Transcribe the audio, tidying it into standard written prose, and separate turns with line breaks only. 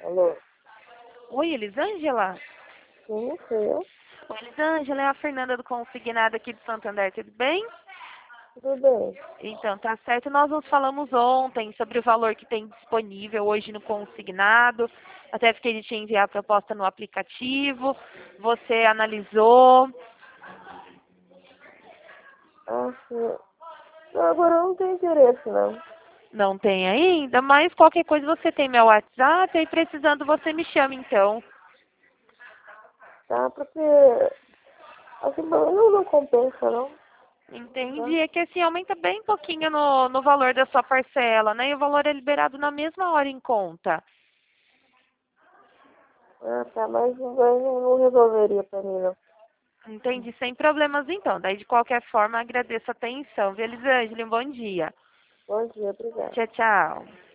Alô?
Oi, Elisângela?
Sim, sou eu.
Oi, Elisângela, é a Fernanda do Consignado aqui de Santander, tudo bem?
Tudo bem?
Então, tá certo. Nós nos falamos ontem sobre o valor que tem disponível hoje no Consignado. Até fiquei de te enviar a proposta no aplicativo. Você analisou.
Ah, sim. Não, agora eu não tenho interesse, não.
Não tem ainda, mas qualquer coisa você tem meu WhatsApp e precisando você me chama então.
Tá? Porque, assim, não compensa, não. Tá?
Entendi. É que assim aumenta bem pouquinho no valor da sua parcela, né? E o valor é liberado na mesma hora em conta.
Ah, tá, mas não resolveria pra mim, não.
Entendi, sem problemas então. Daí, de qualquer forma, agradeço a atenção. Viu, Elisângela? Um bom dia.
Bom dia, obrigada.
Tchau, tchau.